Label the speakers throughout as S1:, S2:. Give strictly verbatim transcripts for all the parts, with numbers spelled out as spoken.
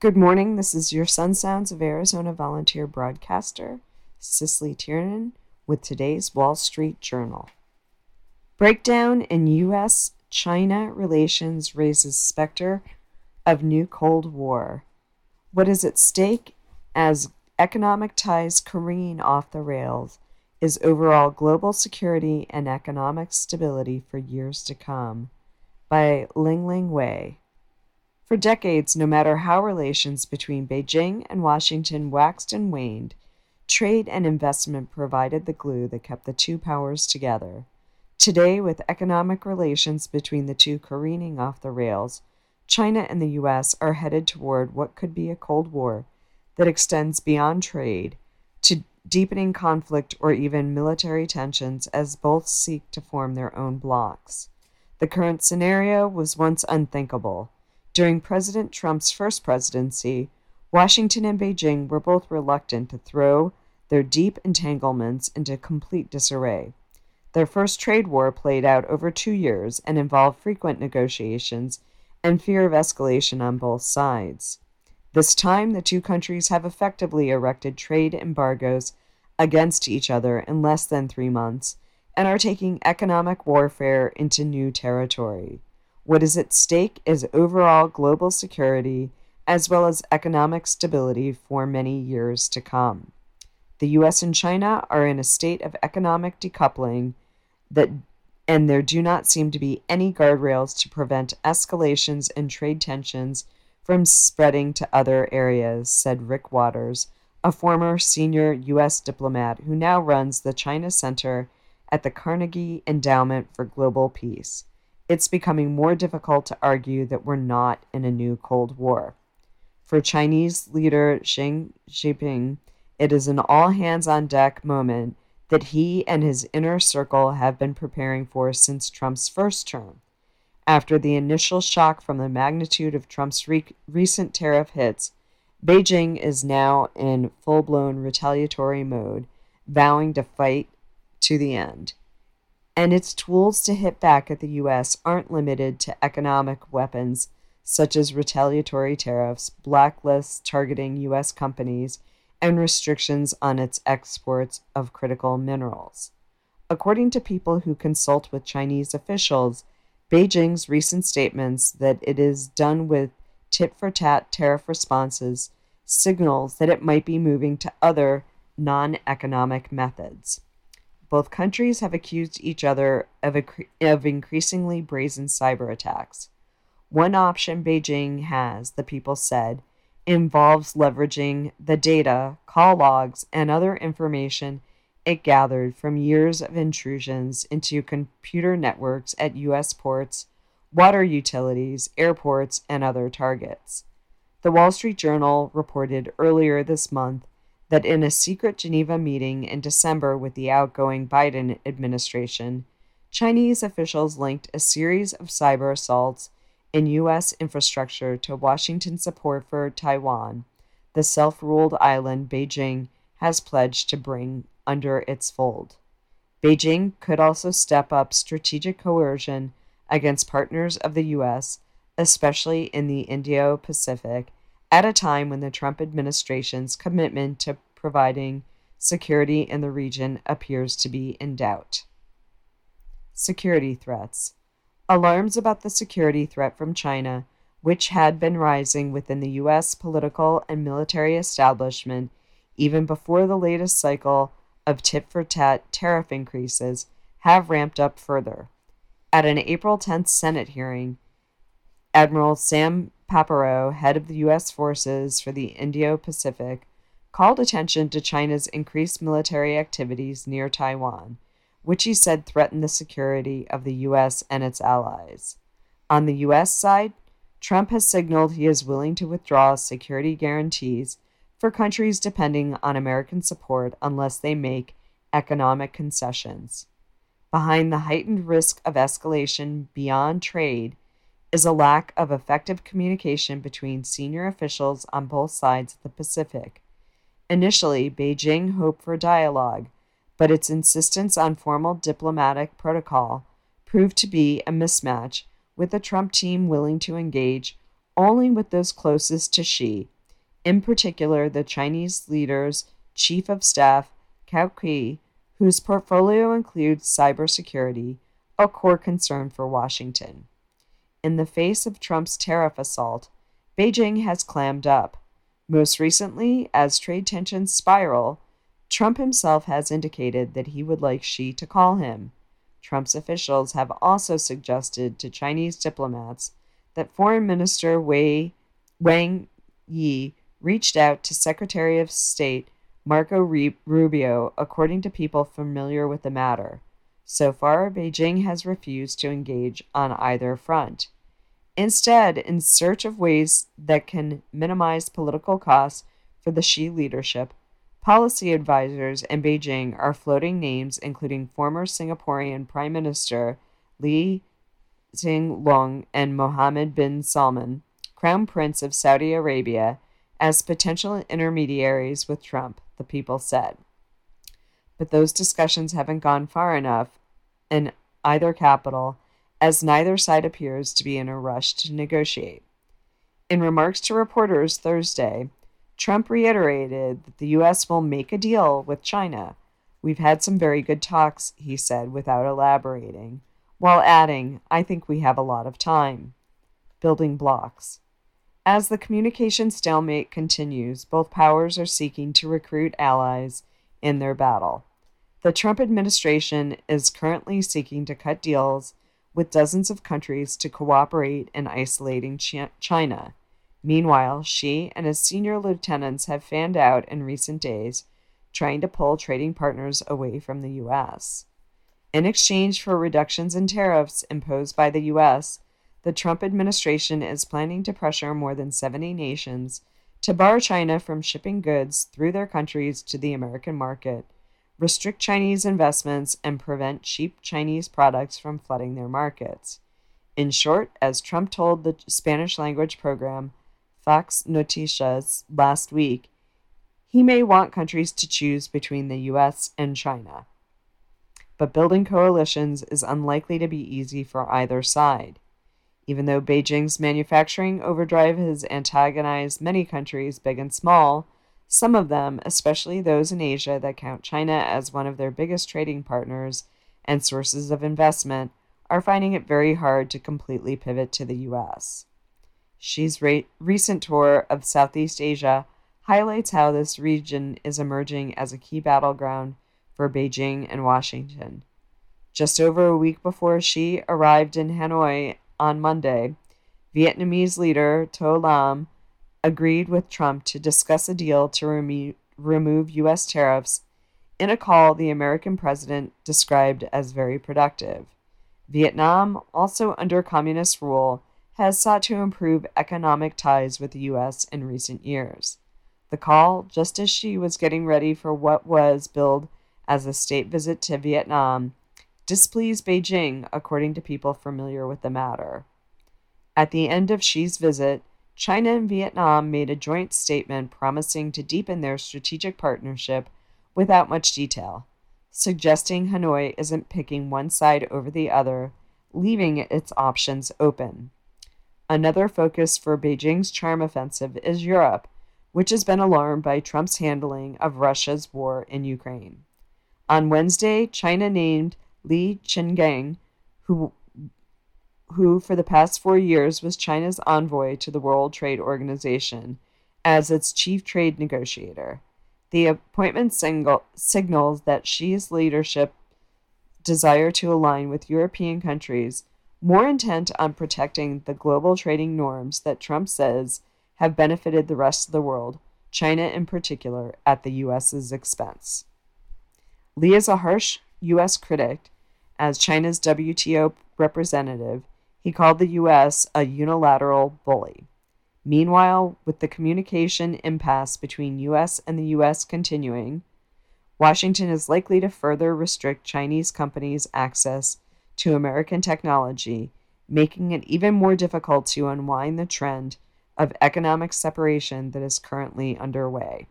S1: Good morning. This is your Sun Sounds of Arizona volunteer broadcaster, Cicely Tiernan, with today's Wall Street Journal. Breakdown in U S China relations raises specter of new Cold War. What is at stake as economic ties careen off the rails is overall global security and economic stability for years to come. By Lingling Wei. For decades, no matter how relations between Beijing and Washington waxed and waned, trade and investment provided the glue that kept the two powers together. Today, with economic relations between the two careening off the rails, China and the U S are headed toward what could be a Cold War that extends beyond trade to deepening conflict or even military tensions as both seek to form their own blocs. The current scenario was once unthinkable. During President Trump's first presidency, Washington and Beijing were both reluctant to throw their deep entanglements into complete disarray. Their first trade war played out over two years and involved frequent negotiations and fear of escalation on both sides. This time, the two countries have effectively erected trade embargoes against each other in less than three months and are taking economic warfare into new territory. What is at stake is overall global security as well as economic stability for many years to come. The U S and China are in a state of economic decoupling that, and there do not seem to be any guardrails to prevent escalations and trade tensions from spreading to other areas, said Rick Waters, a former senior U S diplomat who now runs the China Center at the Carnegie Endowment for Global Peace. It's becoming more difficult to argue that we're not in a new Cold War. For Chinese leader Xi Jinping, it is an all-hands-on-deck moment that he and his inner circle have been preparing for since Trump's first term. After the initial shock from the magnitude of Trump's re- recent tariff hits, Beijing is now in full-blown retaliatory mode, vowing to fight to the end. And its tools to hit back at the U S aren't limited to economic weapons such as retaliatory tariffs, blacklists targeting U S companies, and restrictions on its exports of critical minerals. According to people who consult with Chinese officials, Beijing's recent statements that it is done with tit-for-tat tariff responses signals that it might be moving to other non-economic methods. Both countries have accused each other of, of increasingly brazen cyber attacks. One option Beijing has, the people said, involves leveraging the data, call logs, and other information it gathered from years of intrusions into computer networks at U S ports, water utilities, airports, and other targets. The Wall Street Journal reported earlier this month that in a secret Geneva meeting in December with the outgoing Biden administration, Chinese officials linked a series of cyber assaults in U S infrastructure to Washington's support for Taiwan, the self-ruled island Beijing has pledged to bring under its fold. Beijing could also step up strategic coercion against partners of the U S, especially in the Indo-Pacific, at a time when the Trump administration's commitment to providing security in the region appears to be in doubt. Security threats. Alarms about the security threat from China, which had been rising within the U S political and military establishment even before the latest cycle of tit-for-tat tariff increases, have ramped up further. At an April tenth Senate hearing, Admiral Sam Papero, head of the U S forces for the Indo-Pacific, called attention to China's increased military activities near Taiwan, which he said threatened the security of the U S and its allies. On the U S side, Trump has signaled he is willing to withdraw security guarantees for countries depending on American support unless they make economic concessions. Behind the heightened risk of escalation beyond trade is a lack of effective communication between senior officials on both sides of the Pacific. Initially, Beijing hoped for dialogue, but its insistence on formal diplomatic protocol proved to be a mismatch, with the Trump team willing to engage only with those closest to Xi, In particular, the Chinese leader's chief of staff, Cao Qi, whose portfolio includes cybersecurity, a core concern for Washington. In the face of Trump's tariff assault, Beijing has clammed up. Most recently, as trade tensions spiral, Trump himself has indicated that he would like Xi to call him. Trump's officials have also suggested to Chinese diplomats that Foreign Minister Wei, Wang Yi reached out to Secretary of State Marco Rubio, according to people familiar with the matter. So far, Beijing has refused to engage on either front. Instead, in search of ways that can minimize political costs for the Xi leadership, policy advisors in Beijing are floating names including former Singaporean Prime Minister Lee Hsien Loong and Mohammed bin Salman, Crown Prince of Saudi Arabia, as potential intermediaries with Trump, the people said. But those discussions haven't gone far enough in either capital, as neither side appears to be in a rush to negotiate. In remarks to reporters Thursday, Trump reiterated that the U S will make a deal with China. We've had some very good talks, he said, without elaborating, while adding, I think we have a lot of time. Building blocks. As the communication stalemate continues, both powers are seeking to recruit allies in their battle. The Trump administration is currently seeking to cut deals with dozens of countries to cooperate in isolating China. Meanwhile, Xi and his senior lieutenants have fanned out in recent days, trying to pull trading partners away from the U S. In exchange for reductions in tariffs imposed by the U S, the Trump administration is planning to pressure more than seventy nations to bar China from shipping goods through their countries to the American market, restrict Chinese investments, and prevent cheap Chinese products from flooding their markets. In short, as Trump told the Spanish-language program Fox Noticias last week, he may want countries to choose between the U S and China. But building coalitions is unlikely to be easy for either side. Even though Beijing's manufacturing overdrive has antagonized many countries, big and small, some of them, especially those in Asia that count China as one of their biggest trading partners and sources of investment, are finding it very hard to completely pivot to the U S. Xi's re- recent tour of Southeast Asia highlights how this region is emerging as a key battleground for Beijing and Washington. Just over a week before Xi arrived in Hanoi on Monday, Vietnamese leader To Lam agreed with Trump to discuss a deal to remo- remove U S tariffs in a call the American president described as very productive. Vietnam, also under communist rule, has sought to improve economic ties with the U S in recent years. The call, just as Xi was getting ready for what was billed as a state visit to Vietnam, displeased Beijing, according to people familiar with the matter. At the end of Xi's visit, China and Vietnam made a joint statement promising to deepen their strategic partnership without much detail, suggesting Hanoi isn't picking one side over the other, leaving its options open. Another focus for Beijing's charm offensive is Europe, which has been alarmed by Trump's handling of Russia's war in Ukraine. On Wednesday, China named Li Qiangang, who who for the past four years was China's envoy to the World Trade Organization, as its chief trade negotiator. The appointment single, signals that Xi's leadership desire to align with European countries more intent on protecting the global trading norms that Trump says have benefited the rest of the world, China in particular, at the U S's expense. Li is a harsh U S critic. As China's W T O representative, he called the U S a unilateral bully. Meanwhile, with the communication impasse between U S and the U S continuing, Washington is likely to further restrict Chinese companies' access to American technology, making it even more difficult to unwind the trend of economic separation that is currently underway.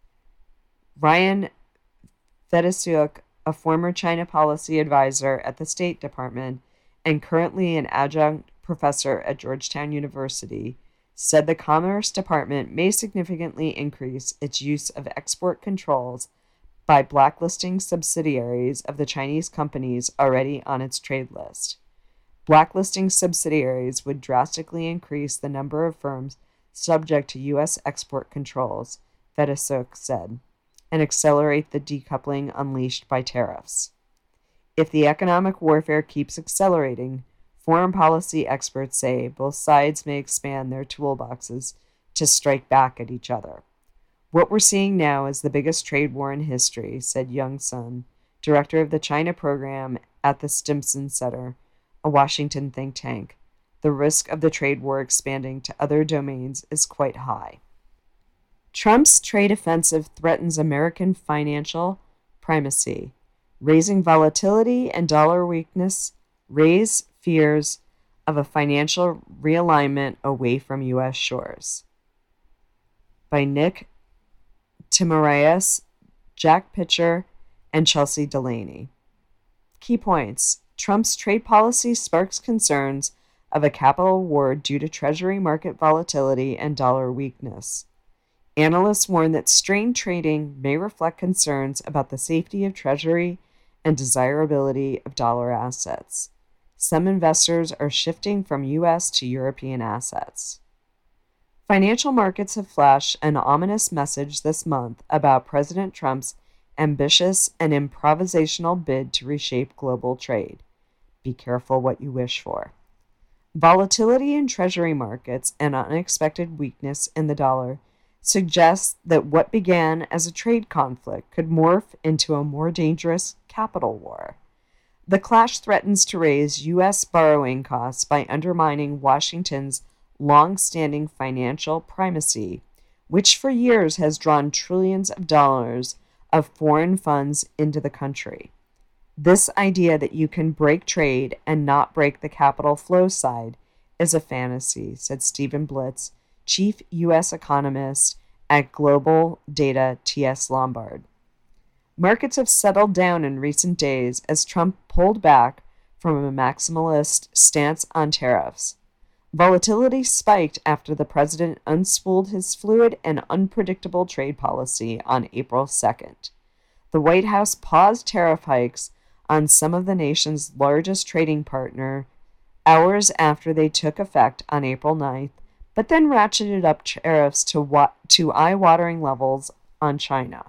S1: Ryan Fedesiuk, a former China policy advisor at the State Department and currently an adjunct professor at Georgetown University, said the Commerce Department may significantly increase its use of export controls by blacklisting subsidiaries of the Chinese companies already on its trade list. Blacklisting subsidiaries would drastically increase the number of firms subject to U S export controls, Fedesuk said, and accelerate the decoupling unleashed by tariffs. If the economic warfare keeps accelerating, foreign policy experts say both sides may expand their toolboxes to strike back at each other. What we're seeing now is the biggest trade war in history, said Young Sun, director of the China program at the Stimson Center, a Washington think tank. The risk of the trade war expanding to other domains is quite high. Trump's trade offensive threatens American financial primacy. Raising volatility and dollar weakness raise fears of a financial realignment away from U S shores. By Nick Timiraos, Jack Pitcher, and Chelsea Delaney. Key points. Trump's trade policy sparks concerns of a capital war due to Treasury market volatility and dollar weakness. Analysts warn that strained trading may reflect concerns about the safety of Treasury and desirability of dollar assets. Some investors are shifting from U S to European assets. Financial markets have flashed an ominous message this month about President Trump's ambitious and improvisational bid to reshape global trade. Be careful what you wish for. Volatility in Treasury markets and unexpected weakness in the dollar suggests that what began as a trade conflict could morph into a more dangerous capital war. The clash threatens to raise U S borrowing costs by undermining Washington's long-standing financial primacy, which for years has drawn trillions of dollars of foreign funds into the country. This idea that you can break trade and not break the capital flow side is a fantasy, said Stephen Blitz, chief U S economist at Global Data T S Lombard. Markets have settled down in recent days as Trump pulled back from a maximalist stance on tariffs. Volatility spiked after the president unspooled his fluid and unpredictable trade policy on April second. The White House paused tariff hikes on some of the nation's largest trading partner hours after they took effect on April ninth, but then ratcheted up tariffs to, wa- to eye-watering levels on China.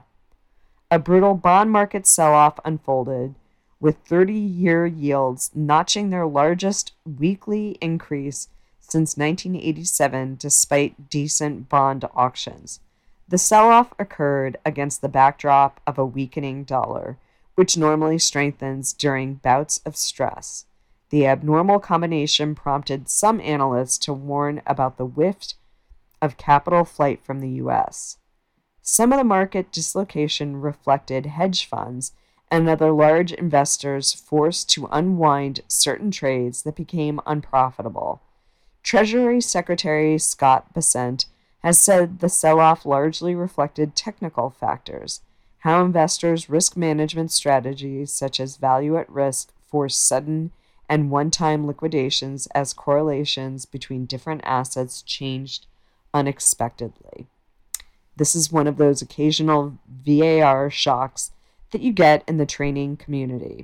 S1: A brutal bond market sell-off unfolded, with thirty-year yields notching their largest weekly increase since nineteen eighty-seven despite decent bond auctions. The sell-off occurred against the backdrop of a weakening dollar, which normally strengthens during bouts of stress. The abnormal combination prompted some analysts to warn about the whiff of capital flight from the U S. Some of the market dislocation reflected hedge funds and other large investors forced to unwind certain trades that became unprofitable. Treasury Secretary Scott Bessent has said the sell-off largely reflected technical factors, how investors' risk management strategies such as value at risk force sudden and one-time liquidations as correlations between different assets changed unexpectedly. This is one of those occasional V A R shocks that you get in the trading community.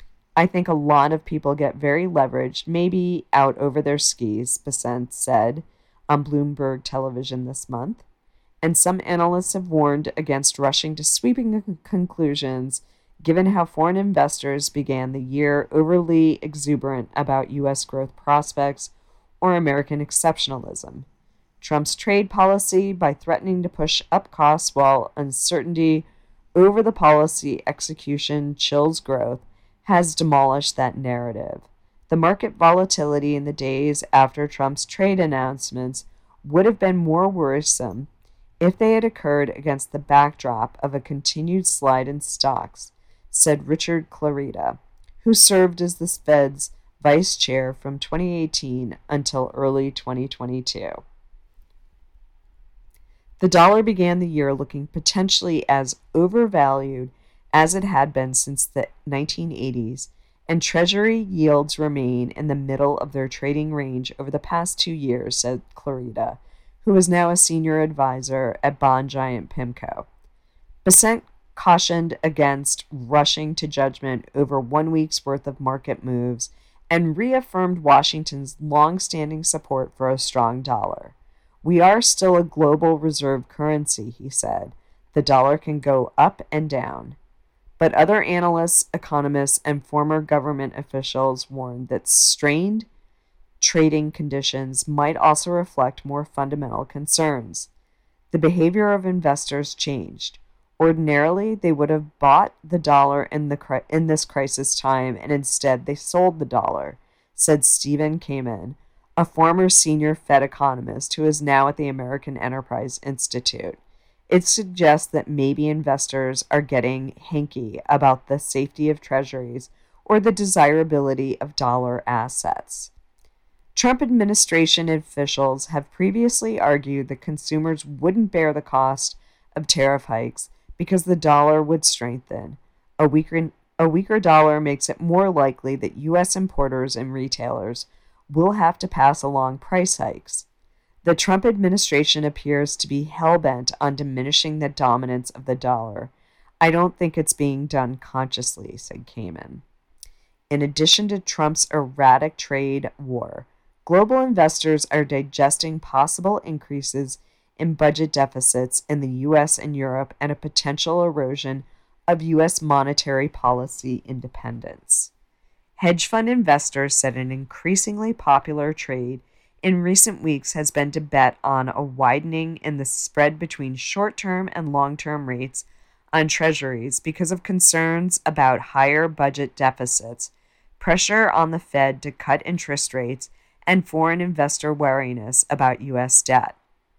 S1: I think a lot of people get very leveraged, maybe out over their skis, Bessent said on Bloomberg television this month. And some analysts have warned against rushing to sweeping conclusions given how foreign investors began the year overly exuberant about U S growth prospects or American exceptionalism. Trump's trade policy, by threatening to push up costs while uncertainty over the policy execution chills growth, has demolished that narrative. The market volatility in the days after Trump's trade announcements would have been more worrisome if they had occurred against the backdrop of a continued slide in stocks, said Richard Clarida, who served as the Fed's vice chair from twenty eighteen until early twenty twenty-two. The dollar began the year looking potentially as overvalued as it had been since the nineteen eighties, and Treasury yields remain in the middle of their trading range over the past two years, said Clarida, who is now a senior advisor at bond giant PIMCO. Bessent cautioned against rushing to judgment over one week's worth of market moves and reaffirmed Washington's long-standing support for a strong dollar. "We are still a global reserve currency," he said. "The dollar can go up and down." But other analysts, economists, and former government officials warned that strained trading conditions might also reflect more fundamental concerns. The behavior of investors changed. Ordinarily, they would have bought the dollar in the in this crisis time, and instead they sold the dollar, said Stephen Kamen, a former senior Fed economist who is now at the American Enterprise Institute. It suggests that maybe investors are getting hanky about the safety of treasuries or the desirability of dollar assets. Trump administration officials have previously argued that consumers wouldn't bear the cost of tariff hikes because the dollar would strengthen. A weaker, a weaker dollar makes it more likely that U S importers and retailers will have to pass along price hikes. The Trump administration appears to be hell-bent on diminishing the dominance of the dollar. "I don't think it's being done consciously," said Kamen. In addition to Trump's erratic trade war, global investors are digesting possible increases in budget deficits in the U S and Europe and a potential erosion of U S monetary policy independence. Hedge fund investors said an increasingly popular trade in recent weeks has been to bet on a widening in the spread between short-term and long-term rates on treasuries because of concerns about higher budget deficits, pressure on the Fed to cut interest rates, and foreign investor wariness about U S debt.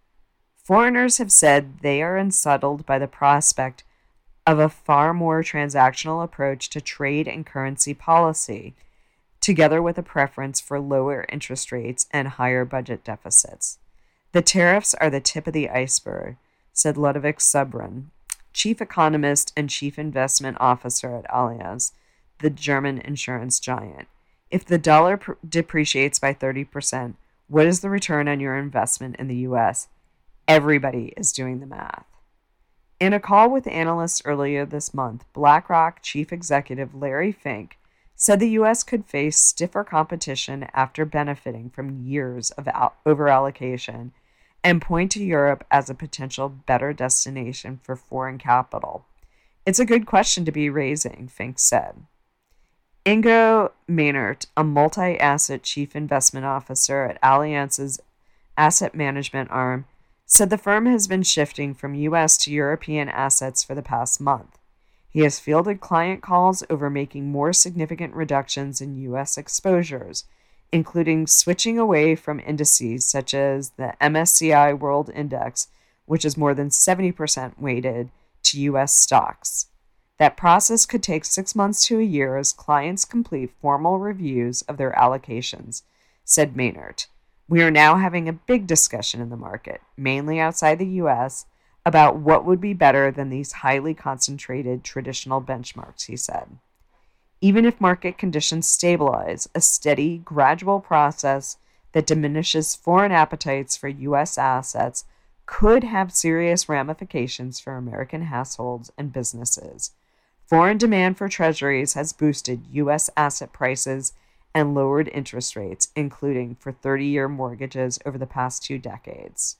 S1: Foreigners have said they are unsettled by the prospect of a far more transactional approach to trade and currency policy, together with a preference for lower interest rates and higher budget deficits. "The tariffs are the tip of the iceberg," said Ludovic Subran, chief economist and chief investment officer at Allianz, the German insurance giant. "If the dollar pr- depreciates by thirty percent, what is the return on your investment in the U S? Everybody is doing the math." In a call with analysts earlier this month, BlackRock chief executive Larry Fink said the U S could face stiffer competition after benefiting from years of overallocation, and point to Europe as a potential better destination for foreign capital. "It's a good question to be raising," Fink said. Ingo Maynard, a multi-asset chief investment officer at Allianz's asset management arm, said the firm has been shifting from U S to European assets for the past month. He has fielded client calls over making more significant reductions in U S exposures, including switching away from indices such as the M S C I World Index, which is more than seventy percent weighted to U S stocks. That process could take six months to a year as clients complete formal reviews of their allocations, said Maynard. "We are now having a big discussion in the market, mainly outside the U S, about what would be better than these highly concentrated traditional benchmarks," he said. Even if market conditions stabilize, a steady, gradual process that diminishes foreign appetites for U S assets could have serious ramifications for American households and businesses. Foreign demand for treasuries has boosted U S asset prices and lowered interest rates, including for thirty-year mortgages over the past two decades.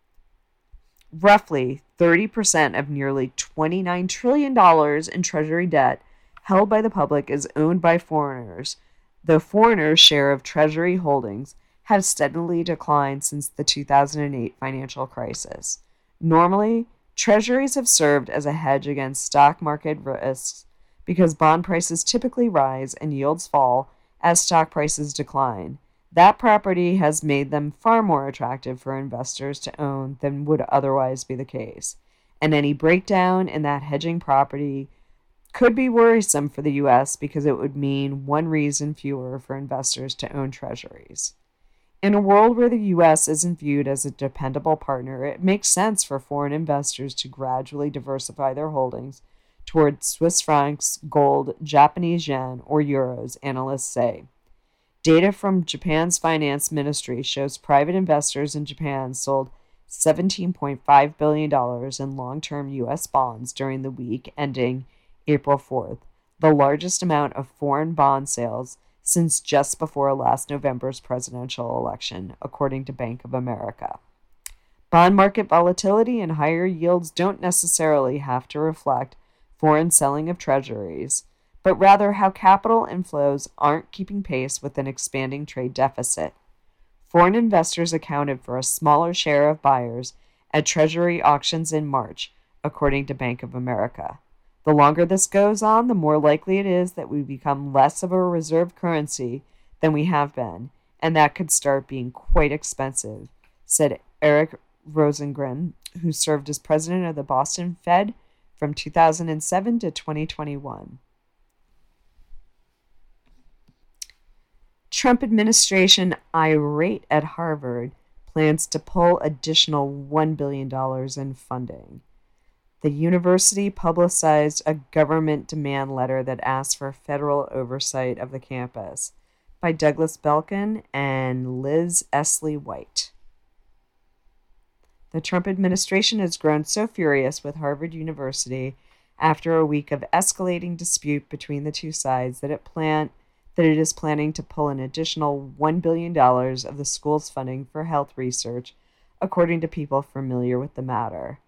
S1: Roughly thirty percent of nearly twenty-nine trillion dollars in Treasury debt held by the public is owned by foreigners, though foreigners' share of Treasury holdings have steadily declined since the two thousand eight financial crisis. Normally, Treasuries have served as a hedge against stock market risks because bond prices typically rise and yields fall as stock prices decline. That property has made them far more attractive for investors to own than would otherwise be the case, and any breakdown in that hedging property could be worrisome for the U S because it would mean one reason fewer for investors to own treasuries. In a world where the U S isn't viewed as a dependable partner, it makes sense for foreign investors to gradually diversify their holdings toward Swiss francs, gold, Japanese yen, or euros, analysts say. Data from Japan's finance ministry shows private investors in Japan sold seventeen point five billion dollars in long-term U S bonds during the week ending April fourth, the largest amount of foreign bond sales since just before last November's presidential election, according to Bank of America. Bond market volatility and higher yields don't necessarily have to reflect foreign selling of treasuries, but rather how capital inflows aren't keeping pace with an expanding trade deficit. Foreign investors accounted for a smaller share of buyers at Treasury auctions in March, according to Bank of America. The longer this goes on, the more likely it is that we become less of a reserve currency than we have been, and that could start being quite expensive, said Eric Rosengren, who served as president of the Boston Fed from two thousand seven to twenty twenty-one. Trump administration irate at Harvard plans to pull additional one billion dollars in funding. The university publicized a government demand letter that asked for federal oversight of the campus by Douglas Belkin and Liz Esley White. The Trump administration has grown so furious with Harvard University after a week of escalating dispute between the two sides that it plan that it is planning to pull an additional one billion dollars of the school's funding for health research, according to people familiar with the matter.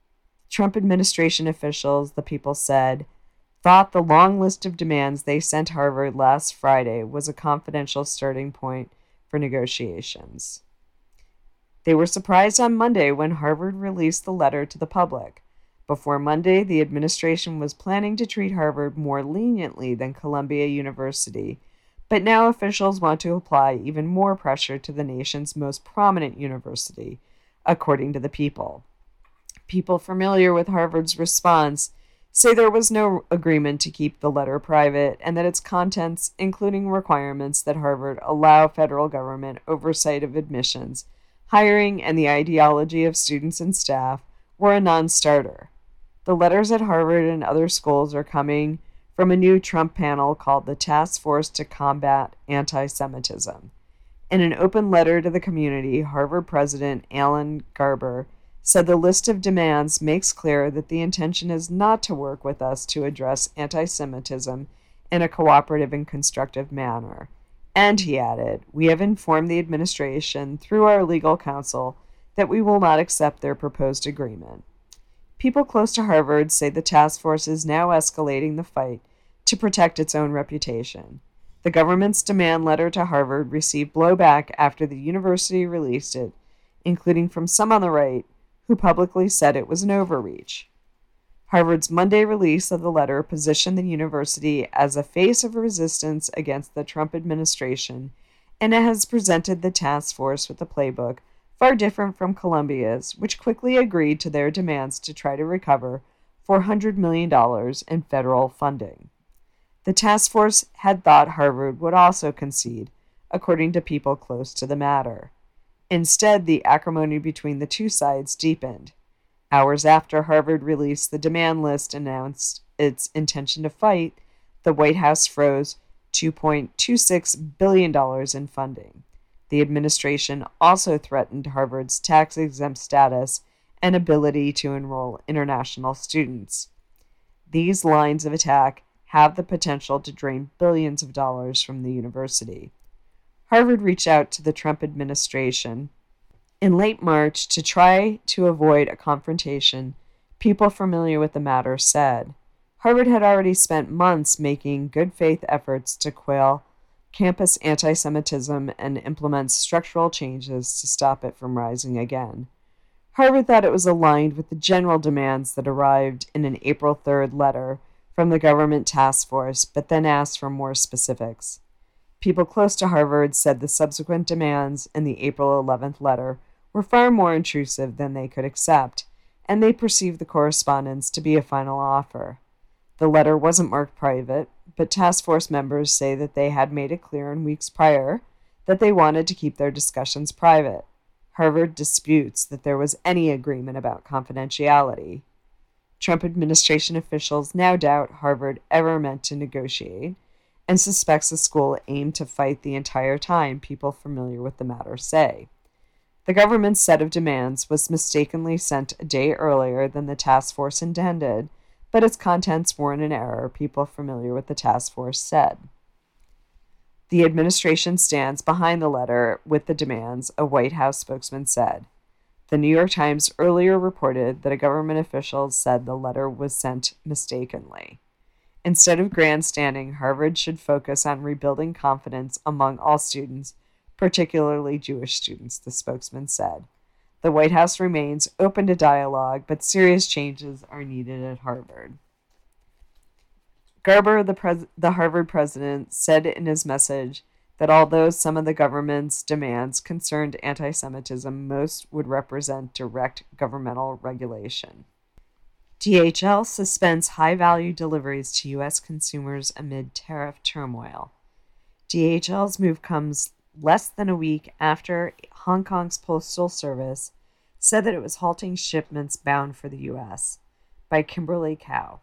S1: Trump administration officials, the people said, thought the long list of demands they sent Harvard last Friday was a confidential starting point for negotiations. They were surprised on Monday when Harvard released the letter to the public. Before Monday, the administration was planning to treat Harvard more leniently than Columbia University, but now officials want to apply even more pressure to the nation's most prominent university, according to the people. People familiar with Harvard's response say there was no agreement to keep the letter private and that its contents, including requirements that Harvard allow federal government oversight of admissions, hiring, and the ideology of students and staff, were a non-starter. The letters at Harvard and other schools are coming from a new Trump panel called the Task Force to Combat Anti-Semitism. In an open letter to the community, Harvard President Alan Garber said the list of demands makes clear that the intention is not to work with us to address anti-Semitism in a cooperative and constructive manner. And he added, we have informed the administration through our legal counsel that we will not accept their proposed agreement. People close to Harvard say the task force is now escalating the fight to protect its own reputation. The government's demand letter to Harvard received blowback after the university released it, including from some on the right who publicly said it was an overreach. Harvard's Monday release of the letter positioned the university as a face of resistance against the Trump administration, and it has presented the task force with a playbook far different from Columbia's, which quickly agreed to their demands to try to recover four hundred million dollars in federal funding. The task force had thought Harvard would also concede, according to people close to the matter. Instead, the acrimony between the two sides deepened. Hours after Harvard released the demand list and announced its intention to fight, the White House froze two point two six billion dollars in funding. The administration also threatened Harvard's tax-exempt status and ability to enroll international students. These lines of attack have the potential to drain billions of dollars from the university. Harvard reached out to the Trump administration in late March to try to avoid a confrontation, people familiar with the matter said. Harvard had already spent months making good faith efforts to quell campus anti-Semitism and implement structural changes to stop it from rising again. Harvard thought it was aligned with the general demands that arrived in an April third letter from the government task force, but then asked for more specifics. People close to Harvard said the subsequent demands in the April eleventh letter were far more intrusive than they could accept, and they perceived the correspondence to be a final offer. The letter wasn't marked private, but task force members say that they had made it clear in weeks prior that they wanted to keep their discussions private. Harvard disputes that there was any agreement about confidentiality. Trump administration officials now doubt Harvard ever meant to negotiate and suspects the school aimed to fight the entire time, people familiar with the matter say. The government's set of demands was mistakenly sent a day earlier than the task force intended, but its contents weren't an error, people familiar with the task force said. The administration stands behind the letter with the demands, a White House spokesman said. The New York Times earlier reported that a government official said the letter was sent mistakenly. Instead of grandstanding, Harvard should focus on rebuilding confidence among all students, particularly Jewish students, the spokesman said. The White House remains open to dialogue, but serious changes are needed at Harvard. Garber, the, pres- the Harvard president, said in his message that although some of the government's demands concerned anti-Semitism, most would represent direct governmental regulation. D H L suspends high-value deliveries to U S consumers amid tariff turmoil. D H L's move comes less than a week after Hong Kong's Postal Service said that it was halting shipments bound for the U S. By Kimberly Cow.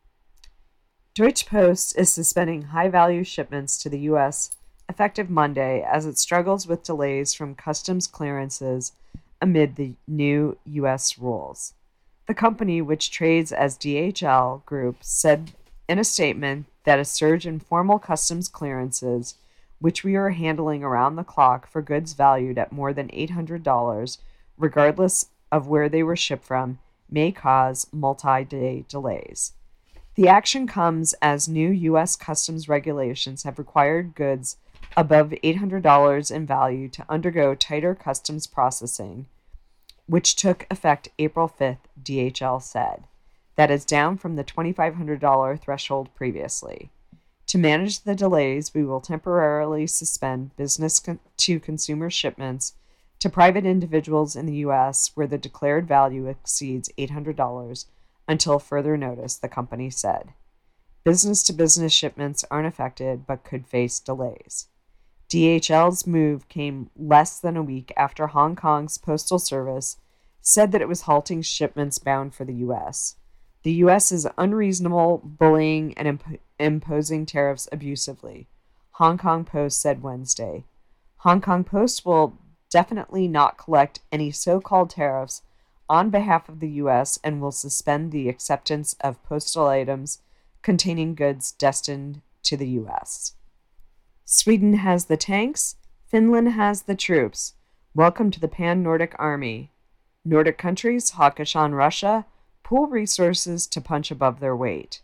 S1: Deutsche Post is suspending high-value shipments to the U S effective Monday as it struggles with delays from customs clearances amid the new U S rules. The company, which trades as D H L Group, said in a statement that a surge in formal customs clearances, which we are handling around the clock for goods valued at more than eight hundred dollars, regardless of where they were shipped from, may cause multi-day delays. The action comes as new U S customs regulations have required goods above eight hundred dollars in value to undergo tighter customs processing, which took effect April fifth, D H L said. That is down from the twenty-five hundred dollars threshold previously. To manage the delays, we will temporarily suspend business-to-consumer shipments to private individuals in the U S where the declared value exceeds eight hundred dollars until further notice, the company said. Business-to-business shipments aren't affected but could face delays. D H L's move came less than a week after Hong Kong's Postal Service said that it was halting shipments bound for the U S. The U S is unreasonable, bullying, and imp- imposing tariffs abusively, Hong Kong Post said Wednesday. Hong Kong Post will definitely not collect any so-called tariffs on behalf of the U S and will suspend the acceptance of postal items containing goods destined to the U S. Sweden has the tanks, Finland has the troops. Welcome to the Pan-Nordic Army. Nordic countries, hawkish on Russia, pool resources to punch above their weight.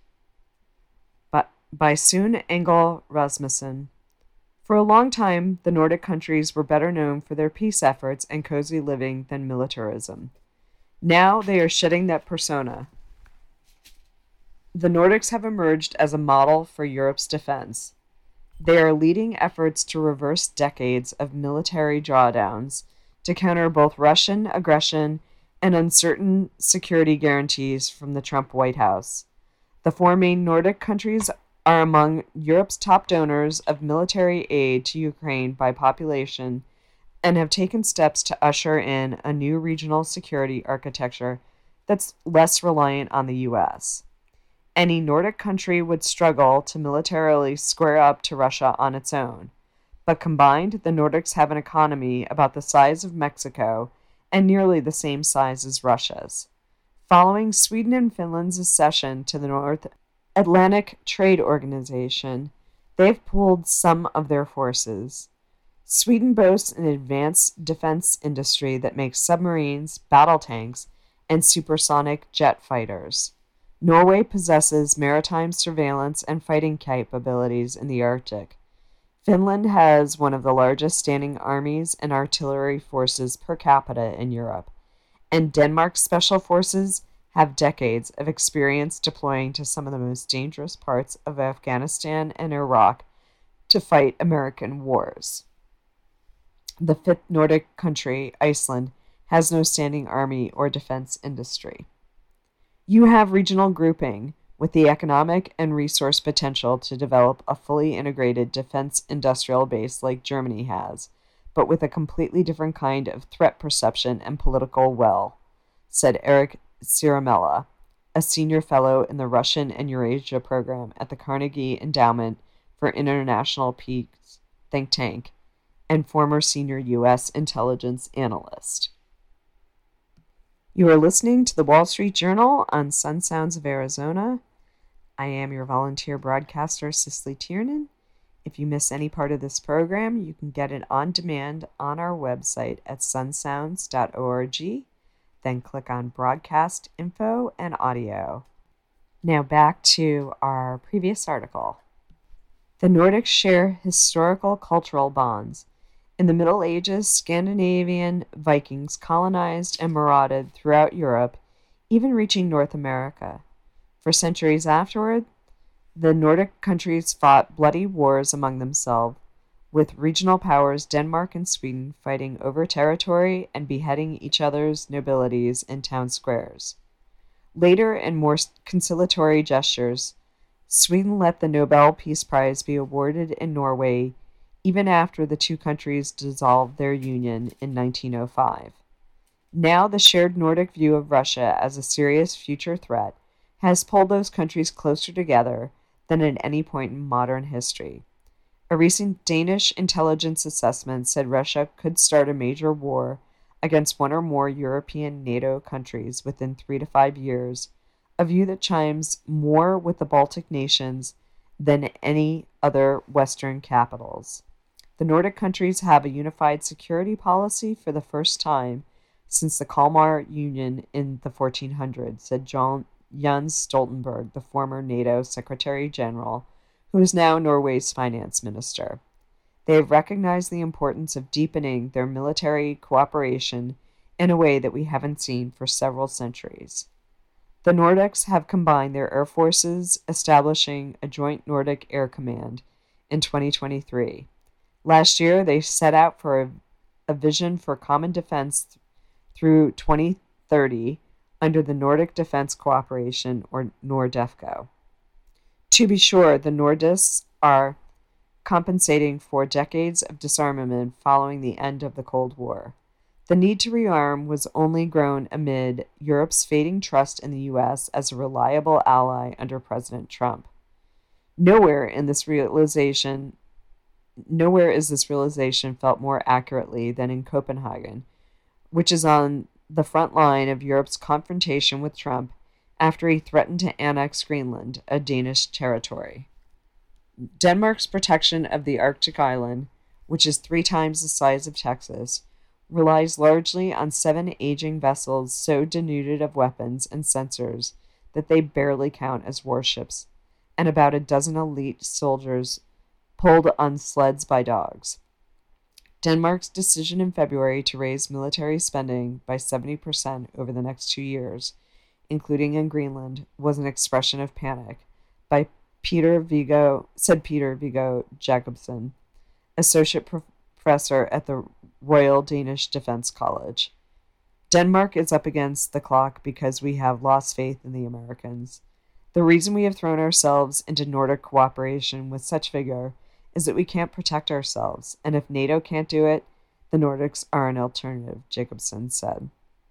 S1: But by Sune Engel Rasmussen. For a long time, the Nordic countries were better known for their peace efforts and cozy living than militarism. Now they are shedding that persona. The Nordics have emerged as a model for Europe's defense. They are leading efforts to reverse decades of military drawdowns to counter both Russian aggression and uncertain security guarantees from the Trump White House. The four main Nordic countries are among Europe's top donors of military aid to Ukraine by population and have taken steps to usher in a new regional security architecture that's less reliant on the U S. Any Nordic country would struggle to militarily square up to Russia on its own, but combined, the Nordics have an economy about the size of Mexico and nearly the same size as Russia's. Following Sweden and Finland's accession to the North Atlantic Trade Organization, they've pooled some of their forces. Sweden boasts an advanced defense industry that makes submarines, battle tanks, and supersonic jet fighters. Norway possesses maritime surveillance and fighting capabilities in the Arctic. Finland has one of the largest standing armies and artillery forces per capita in Europe, and Denmark's special forces have decades of experience deploying to some of the most dangerous parts of Afghanistan and Iraq to fight American wars. The fifth Nordic country, Iceland, has no standing army or defense industry. You have regional grouping with the economic and resource potential to develop a fully integrated defense industrial base like Germany has, but with a completely different kind of threat perception and political will, said Eric Ciaramella, a senior fellow in the Russian and Eurasia program at the Carnegie Endowment for International Peace think tank, and former senior U S intelligence analyst. You are listening to the Wall Street Journal on Sun Sounds of Arizona. I am your volunteer broadcaster, Cicely Tiernan. If you miss any part of this program, you can get it on demand on our website at sunsounds dot org. Then click on Broadcast Info and Audio. Now back to our previous article. The Nordics share historical cultural bonds. In the Middle Ages, Scandinavian Vikings colonized and marauded throughout Europe, even reaching North America. For centuries afterward, the Nordic countries fought bloody wars among themselves, with regional powers Denmark and Sweden fighting over territory and beheading each other's nobilities in town squares. Later, in more conciliatory gestures, Sweden let the Nobel Peace Prize be awarded in Norway even after the two countries dissolved their union in nineteen oh five. Now, the shared Nordic view of Russia as a serious future threat has pulled those countries closer together than at any point in modern history. A recent Danish intelligence assessment said Russia could start a major war against one or more European NATO countries within three to five years, a view that chimes more with the Baltic nations than any other Western capitals. The Nordic countries have a unified security policy for the first time since the Kalmar Union in the fourteen hundreds, said John Jens Stoltenberg, the former NATO Secretary General, who is now Norway's finance minister. They have recognized the importance of deepening their military cooperation in a way that we haven't seen for several centuries. The Nordics have combined their air forces, establishing a joint Nordic Air Command in twenty twenty-three. Last year, they set out for a, a vision for common defense th- through twenty thirty, under the Nordic Defense Cooperation, or NORDEFCO. To be sure, the Nordists are compensating for decades of disarmament following the end of the Cold War. The need to rearm was only grown amid Europe's fading trust in the U S as a reliable ally under President Trump. Nowhere in this realization, nowhere is this realization felt more accurately than in Copenhagen, which is on the front line of Europe's confrontation with Trump after he threatened to annex Greenland, a Danish territory. Denmark's protection of the Arctic island, which is three times the size of Texas, relies largely on seven aging vessels so denuded of weapons and sensors that they barely count as warships, and about a dozen elite soldiers pulled on sleds by dogs. Denmark's decision in February to raise military spending by seventy percent over the next two years, including in Greenland, was an expression of panic, by Peter Viggo, said Peter Viggo Jacobsen, associate professor at the Royal Danish Defence College. Denmark is up against the clock because we have lost faith in the Americans. The reason we have thrown ourselves into Nordic cooperation with such vigor is that we can't protect ourselves, and if NATO can't do it, the Nordics are an alternative, Jacobsen said.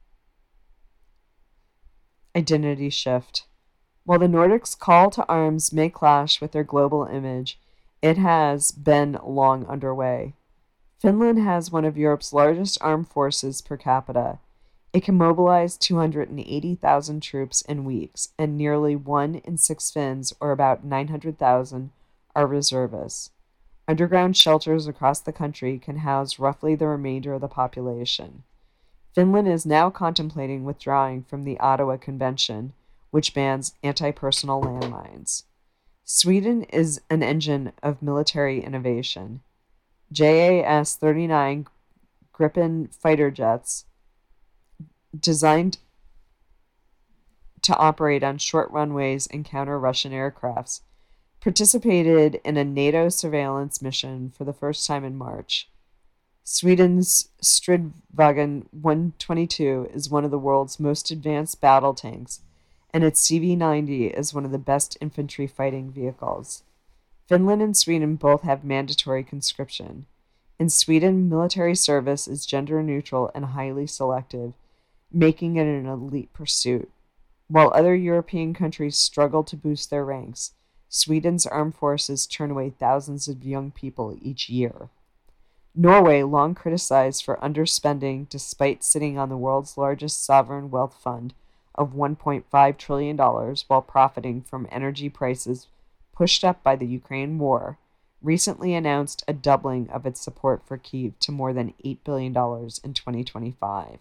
S1: Identity shift. While the Nordics' call to arms may clash with their global image, it has been long underway. Finland has one of Europe's largest armed forces per capita. It can mobilize two hundred eighty thousand troops in weeks, and nearly one in six Finns, or about nine hundred thousand, are reservists. Underground shelters across the country can house roughly the remainder of the population. Finland is now contemplating withdrawing from the Ottawa Convention, which bans anti-personnel landmines. Sweden is an engine of military innovation. J A S thirty-nine Gripen fighter jets, designed to operate on short runways and counter Russian aircrafts, participated in a NATO surveillance mission for the first time in March. Sweden's Stridsvagn one twenty-two is one of the world's most advanced battle tanks, and its C V ninety is one of the best infantry fighting vehicles. Finland and Sweden both have mandatory conscription. In Sweden, military service is gender neutral and highly selective, making it an elite pursuit. While other European countries struggle to boost their ranks, Sweden's armed forces turn away thousands of young people each year. Norway, long criticized for underspending despite sitting on the world's largest sovereign wealth fund of one point five trillion dollars while profiting from energy prices pushed up by the Ukraine war, recently announced a doubling of its support for Kyiv to more than eight billion dollars in twenty twenty-five.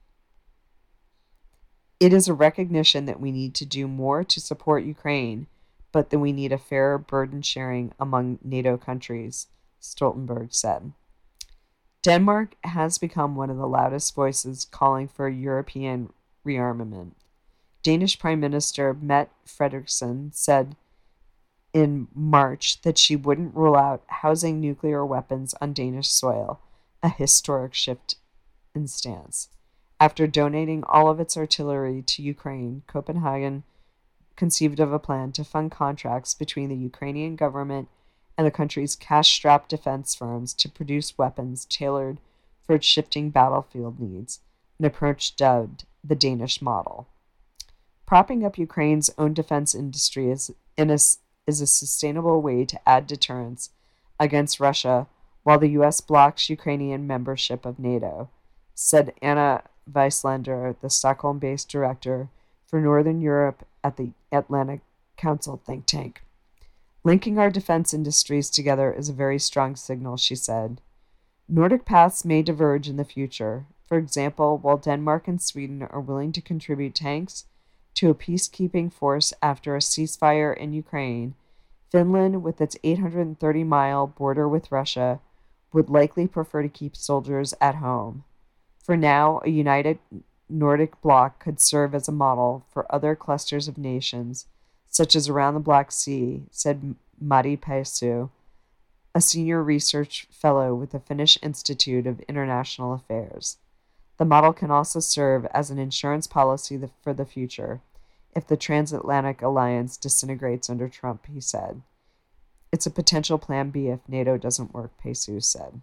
S1: It is a recognition that we need to do more to support Ukraine, but that we need a fairer burden sharing among NATO countries, Stoltenberg said. Denmark has become one of the loudest voices calling for European rearmament. Danish Prime Minister Mette Frederiksen said in March that she wouldn't rule out housing nuclear weapons on Danish soil, a historic shift in stance. After donating all of its artillery to Ukraine, Copenhagen conceived of a plan to fund contracts between the Ukrainian government and the country's cash-strapped defense firms to produce weapons tailored for its shifting battlefield needs, an approach dubbed the Danish model. Propping up Ukraine's own defense industry is, in a, is a sustainable way to add deterrence against Russia while the U S blocks Ukrainian membership of NATO, said Anna Wieslander, the Stockholm-based director for Northern Europe at the Atlantic Council think tank. Linking our defense industries together is a very strong signal, she said. Nordic paths may diverge in the future. For example, while Denmark and Sweden are willing to contribute tanks to a peacekeeping force after a ceasefire in Ukraine, Finland, with its eight hundred thirty mile border with Russia, would likely prefer to keep soldiers at home. For now, a united Nordic bloc could serve as a model for other clusters of nations, such as around the Black Sea, said Matti Paisu, a senior research fellow with the Finnish Institute of International Affairs. The model can also serve as an insurance policy for the future if the transatlantic alliance disintegrates under Trump, he said. It's a potential plan B if NATO doesn't work, Paisu said.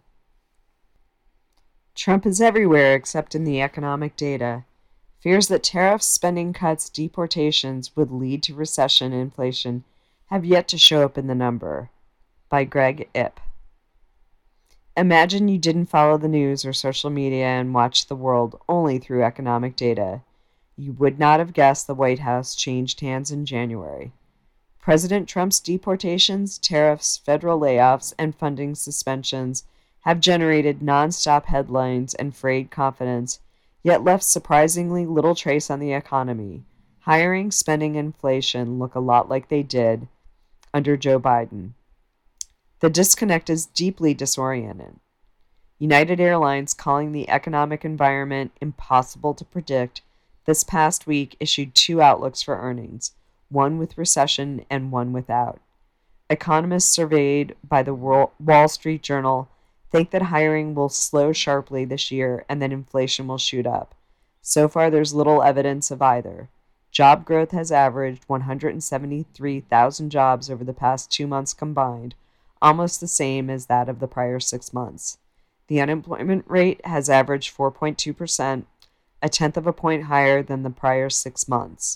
S1: Trump is everywhere except in the economic data. Fears that tariffs, spending cuts, deportations would lead to recession and inflation have yet to show up in the number. By Greg Ip. Imagine you didn't follow the news or social media and watched the world only through economic data. You would not have guessed the White House changed hands in January. President Trump's deportations, tariffs, federal layoffs, and funding suspensions have generated nonstop headlines and frayed confidence, yet left surprisingly little trace on the economy. Hiring, spending, and inflation look a lot like they did under Joe Biden. The disconnect is deeply disorienting. United Airlines, calling the economic environment impossible to predict, this past week issued two outlooks for earnings, one with recession and one without. Economists surveyed by the Wall Street Journal think that hiring will slow sharply this year and that inflation will shoot up. So far, there's little evidence of either. Job growth has averaged one hundred seventy-three thousand jobs over the past two months combined, almost the same as that of the prior six months. The unemployment rate has averaged four point two percent, a tenth of a point higher than the prior six months.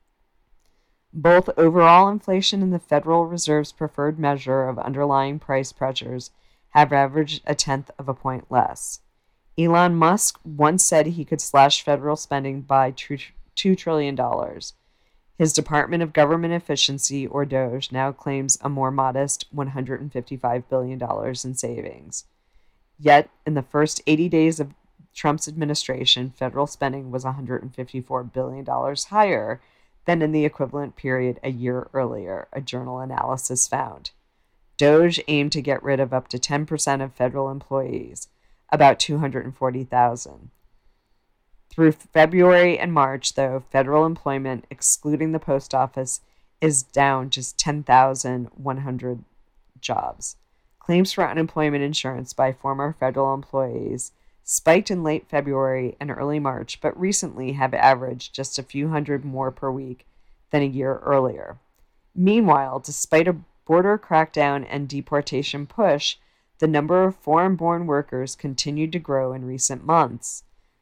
S1: Both overall inflation and the Federal Reserve's preferred measure of underlying price pressures have averaged a tenth of a point less. Elon Musk once said he could slash federal spending by two trillion dollars. His Department of Government Efficiency, or DOGE, now claims a more modest one hundred fifty-five billion dollars in savings. Yet, in the first eighty days of Trump's administration, federal spending was one hundred fifty-four billion dollars higher than in the equivalent period a year earlier, a journal analysis found. DOGE aimed to get rid of up to ten percent of federal employees, about two hundred forty thousand. Through February and March, though, federal employment, excluding the post office, is down just ten thousand one hundred jobs. Claims for unemployment insurance by former federal employees spiked in late February and early March, but recently have averaged just a few hundred more per week than a year earlier. Meanwhile, despite a border crackdown and deportation push, the number of foreign-born workers continued to grow in recent months,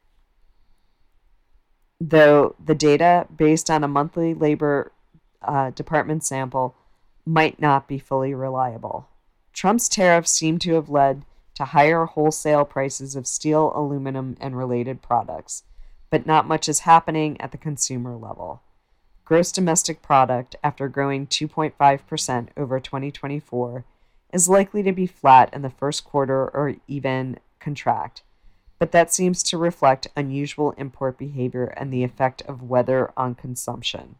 S1: though the data, based on a monthly Labor uh, Department sample, might not be fully reliable. Trump's tariffs seem to have led to higher wholesale prices of steel, aluminum, and related products, but not much is happening at the consumer level. Gross domestic product, after growing two point five percent over twenty twenty-four, is likely to be flat in the first quarter or even contract, but that seems to reflect unusual import behavior and the effect of weather on consumption.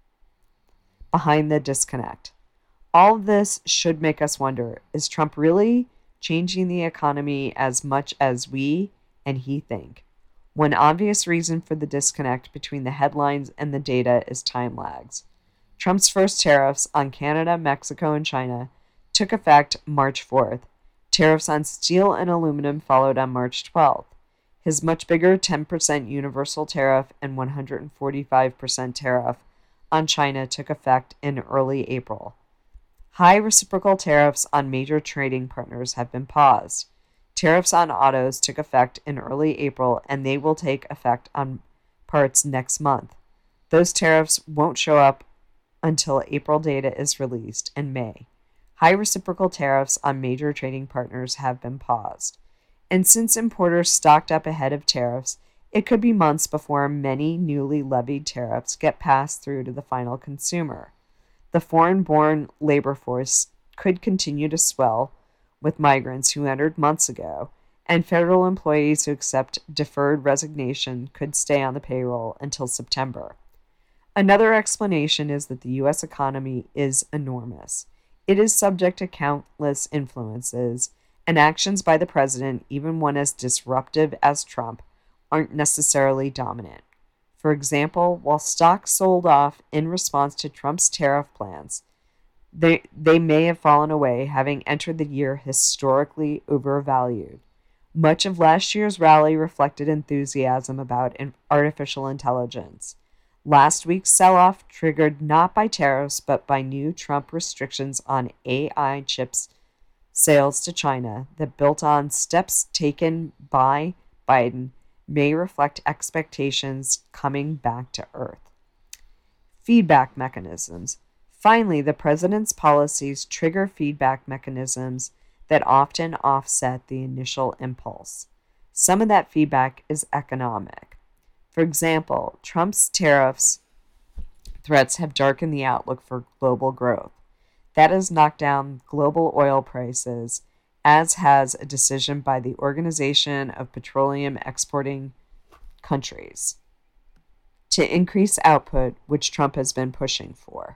S1: Behind the disconnect. All of this should make us wonder, is Trump really changing the economy as much as we and he think? One obvious reason for the disconnect between the headlines and the data is time lags. Trump's first tariffs on Canada, Mexico, and China took effect March fourth. Tariffs on steel and aluminum followed on March twelfth. His much bigger ten percent universal tariff and one hundred forty-five percent tariff on China took effect in early April. High reciprocal tariffs on major trading partners have been paused. Tariffs on autos took effect in early April, and they will take effect on parts next month. Those tariffs won't show up until April data is released in May. High reciprocal tariffs on major trading partners have been paused. And since importers stocked up ahead of tariffs, it could be months before many newly levied tariffs get passed through to the final consumer. The foreign-born labor force could continue to swell with migrants who entered months ago, and federal employees who accept deferred resignation could stay on the payroll until September. Another explanation is that the U S economy is enormous. It is subject to countless influences, and actions by the president, even one as disruptive as Trump, aren't necessarily dominant. For example, while stocks sold off in response to Trump's tariff plans, they, they may have fallen away, having entered the year historically overvalued. Much of last year's rally reflected enthusiasm about artificial intelligence. Last week's sell-off, triggered not by tariffs but by new Trump restrictions on A I chips sales to China that, built on steps taken by Biden, may reflect expectations coming back to earth. Feedback mechanisms. Finally, the president's policies trigger feedback mechanisms that often offset the initial impulse. Some of that feedback is economic. For example, Trump's tariffs threats have darkened the outlook for global growth. That has knocked down global oil prices, as has a decision by the Organization of Petroleum Exporting Countries to increase output, which Trump has been pushing for.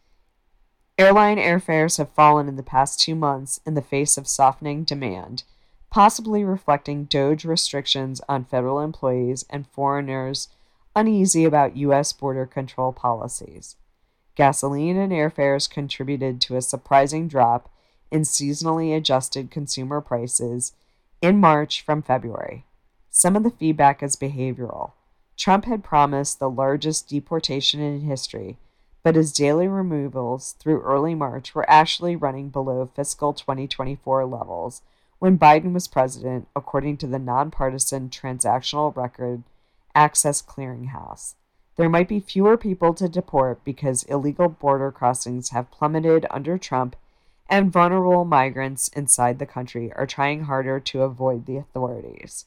S1: Airline airfares have fallen in the past two months in the face of softening demand, possibly reflecting DOGE restrictions on federal employees and foreigners uneasy about U S border control policies. Gasoline and airfares contributed to a surprising drop in seasonally adjusted consumer prices in March from February. Some of the feedback is behavioral. Trump had promised the largest deportation in history, but his daily removals through early March were actually running below fiscal twenty twenty-four levels when Biden was president, according to the nonpartisan Transactional Record Access Clearinghouse. There might be fewer people to deport because illegal border crossings have plummeted under Trump, and vulnerable migrants inside the country are trying harder to avoid the authorities.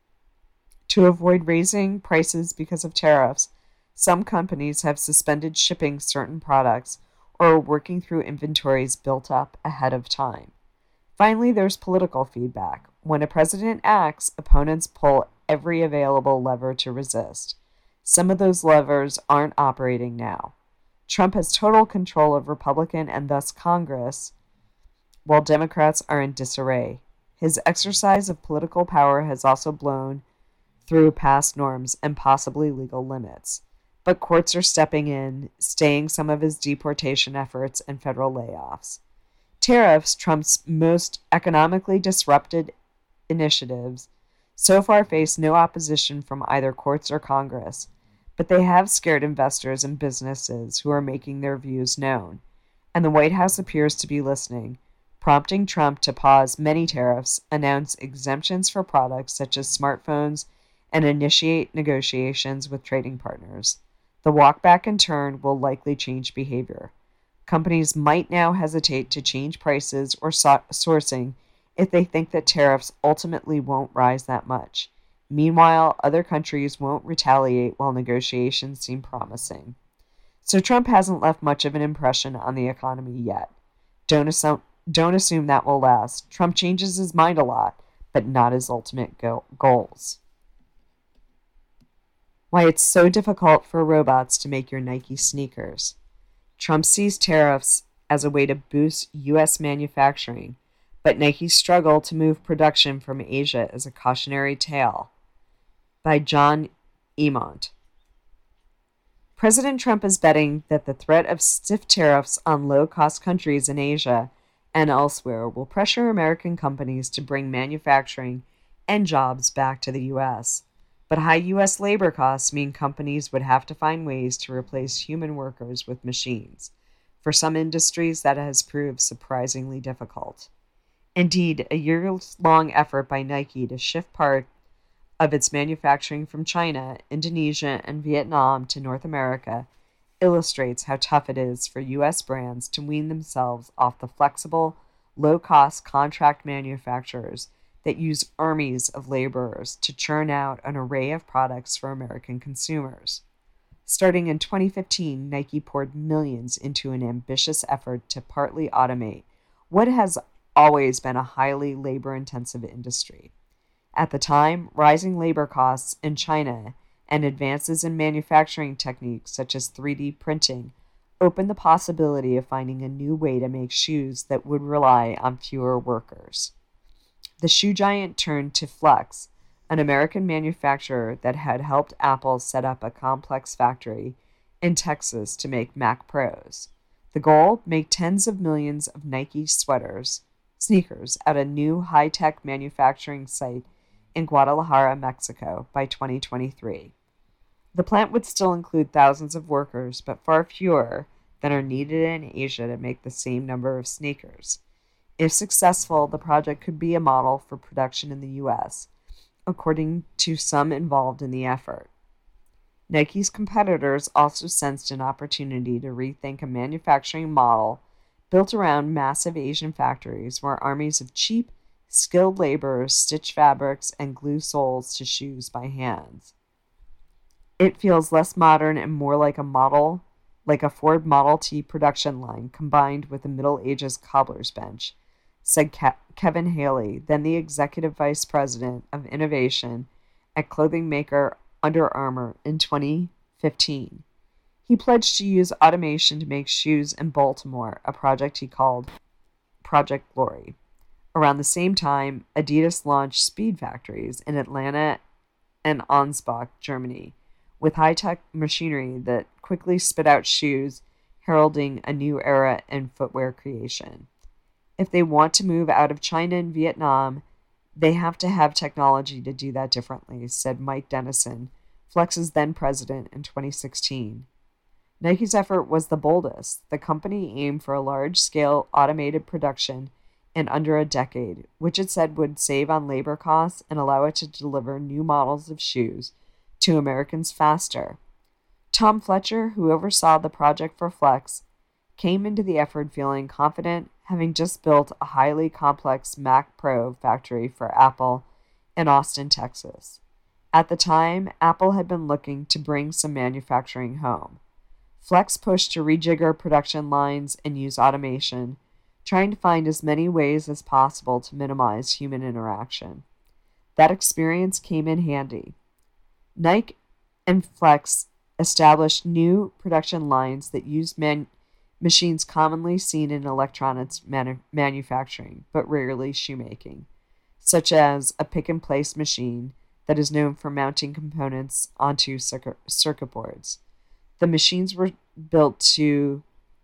S1: To avoid raising prices because of tariffs, some companies have suspended shipping certain products or are working through inventories built up ahead of time. Finally, there's political feedback. When a president acts, opponents pull every available lever to resist. Some of those levers aren't operating now. Trump has total control of Republican and thus Congress, while Democrats are in disarray. His exercise of political power has also blown through past norms and possibly legal limits. But courts are stepping in, staying some of his deportation efforts and federal layoffs. Tariffs, Trump's most economically disrupted initiatives, so far face no opposition from either courts or Congress, but they have scared investors and businesses who are making their views known, and the White House appears to be listening, prompting Trump to pause many tariffs, announce exemptions for products such as smartphones, and initiate negotiations with trading partners. The walk back in turn will likely change behavior. Companies might now hesitate to change prices or so- sourcing if they think that tariffs ultimately won't rise that much. Meanwhile, other countries won't retaliate while negotiations seem promising. So Trump hasn't left much of an impression on the economy yet. Don't assume, don't assume that will last. Trump changes his mind a lot, but not his ultimate go- goals. Why it's so difficult for robots to make your Nike sneakers. Trump sees tariffs as a way to boost U S manufacturing, but Nike's struggle to move production from Asia is a cautionary tale. By John Emont. President Trump is betting that the threat of stiff tariffs on low-cost countries in Asia and elsewhere will pressure American companies to bring manufacturing and jobs back to the U S. But high U S labor costs mean companies would have to find ways to replace human workers with machines. For some industries, that has proved surprisingly difficult. Indeed, a years-long effort by Nike to shift part of its manufacturing from China, Indonesia, and Vietnam to North America illustrates how tough it is for U S brands to wean themselves off the flexible, low-cost contract manufacturers that use armies of laborers to churn out an array of products for American consumers. Starting in twenty fifteen, Nike poured millions into an ambitious effort to partly automate what has always been a highly labor-intensive industry. At the time, rising labor costs in China and advances in manufacturing techniques such as three D printing opened the possibility of finding a new way to make shoes that would rely on fewer workers. The shoe giant turned to Flex, an American manufacturer that had helped Apple set up a complex factory in Texas to make Mac Pros. The goal? Make tens of millions of Nike sweaters, sneakers at a new high-tech manufacturing site in Guadalajara, Mexico, by twenty twenty-three. The plant would still include thousands of workers, but far fewer than are needed in Asia to make the same number of sneakers. If successful, the project could be a model for production in the U S, according to some involved in the effort. Nike's competitors also sensed an opportunity to rethink a manufacturing model built around massive Asian factories where armies of cheap, skilled laborers stitch fabrics and glue soles to shoes by hand. It feels less modern and more like a model, like a Ford Model T production line combined with a Middle Ages cobbler's bench, said Ke- Kevin Haley, then the executive vice president of innovation at clothing maker Under Armour in twenty fifteen. He pledged to use automation to make shoes in Baltimore, a project he called Project Glory. Around the same time, Adidas launched speed factories in Atlanta and Ansbach, Germany, with high-tech machinery that quickly spit out shoes, heralding a new era in footwear creation. If they want to move out of China and Vietnam, they have to have technology to do that differently, said Mike Dennison, Flex's then president, in twenty sixteen. Nike's effort was the boldest. The company aimed for a large-scale automated production in under a decade, which it said would save on labor costs and allow it to deliver new models of shoes to Americans faster. Tom Fletcher, who oversaw the project for Flex, came into the effort feeling confident, having just built a highly complex Mac Pro factory for Apple in Austin, Texas. At the time, Apple had been looking to bring some manufacturing home. Flex pushed to rejigger production lines and use automation, trying to find as many ways as possible to minimize human interaction. That experience came in handy. Nike and Flex established new production lines that used man- machines commonly seen in electronics manu- manufacturing, but rarely shoemaking, such as a pick-and-place machine that is known for mounting components onto circuit, circuit boards. The machines were built to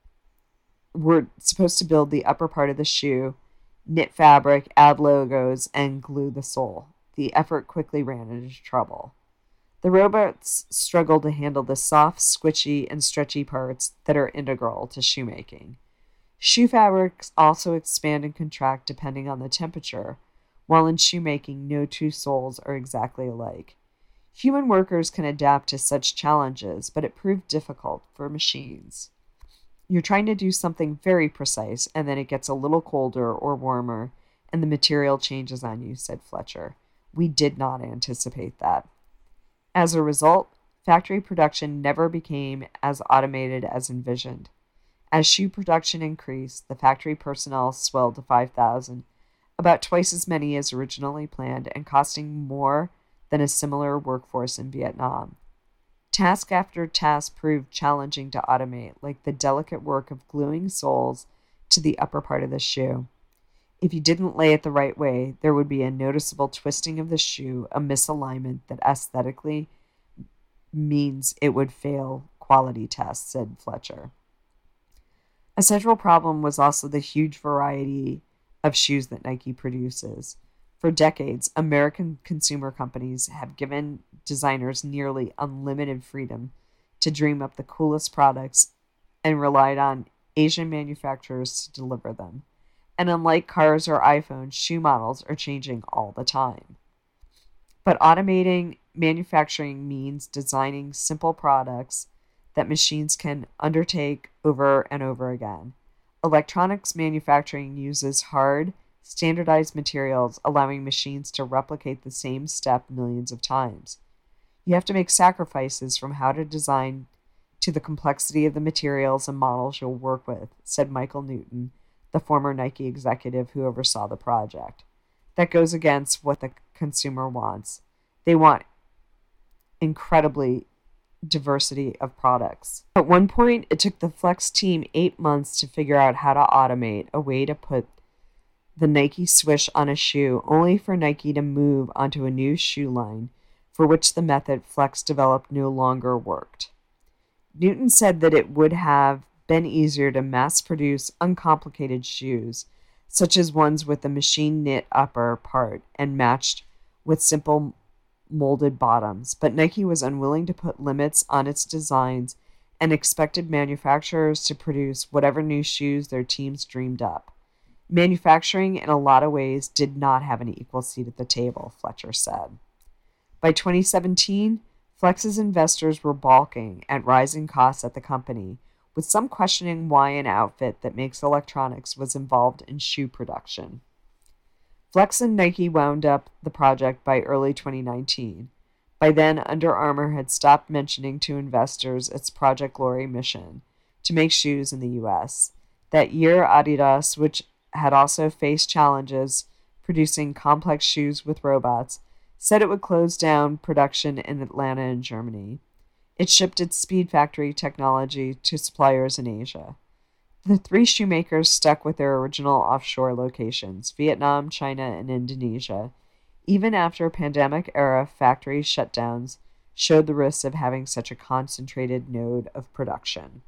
S1: were supposed to build the upper part of the shoe, knit fabric, add logos, and glue the sole. The effort quickly ran into trouble. The robots struggled to handle the soft, squishy, and stretchy parts that are integral to shoemaking. Shoe fabrics also expand and contract depending on the temperature, while in shoemaking, no two soles are exactly alike. Human workers can adapt to such challenges, but it proved difficult for machines. You're trying to do something very precise, and then it gets a little colder or warmer, and the material changes on you, said Fletcher. We did not anticipate that. As a result, factory production never became as automated as envisioned. As shoe production increased, the factory personnel swelled to five thousand, about twice as many as originally planned and costing more than a similar workforce in Vietnam. Task after task proved challenging to automate, like the delicate work of gluing soles to the upper part of the shoe. If you didn't lay it the right way, there would be a noticeable twisting of the shoe, a misalignment that aesthetically means it would fail quality tests, said Fletcher. A central problem was also the huge variety of shoes that Nike produces. For decades, American consumer companies have given designers nearly unlimited freedom to dream up the coolest products and relied on Asian manufacturers to deliver them. And unlike cars or iPhones, shoe models are changing all the time. But automating manufacturing means designing simple products that machines can undertake over and over again. Electronics manufacturing uses hard, standardized materials, allowing machines to replicate the same step millions of times. You have to make sacrifices from how to design to the complexity of the materials and models you'll work with, said Michael Newton, the former Nike executive who oversaw the project. That goes against what the consumer wants. They want incredibly diversity of products. At one point, it took the Flex team eight months to figure out how to automate a way to put the Nike swoosh on a shoe, only for Nike to move onto a new shoe line, for which the method Flex developed no longer worked. Newton said that it would have been easier to mass-produce uncomplicated shoes, such as ones with a machine-knit upper part and matched with simple molded bottoms, but Nike was unwilling to put limits on its designs and expected manufacturers to produce whatever new shoes their teams dreamed up. Manufacturing, in a lot of ways, did not have an equal seat at the table, Fletcher said. By twenty seventeen, Flex's investors were balking at rising costs at the company, with some questioning why an outfit that makes electronics was involved in shoe production. Flex and Nike wound up the project by early twenty nineteen. By then, Under Armour had stopped mentioning to investors its Project Glory mission to make shoes in the U S. That year, Adidas, which had also faced challenges producing complex shoes with robots, said it would close down production in Atlanta and Germany. It shipped its Speed Factory technology to suppliers in Asia. The three shoemakers stuck with their original offshore locations, Vietnam, China, and Indonesia, even after pandemic-era factory shutdowns showed the risks of having such a concentrated node of production.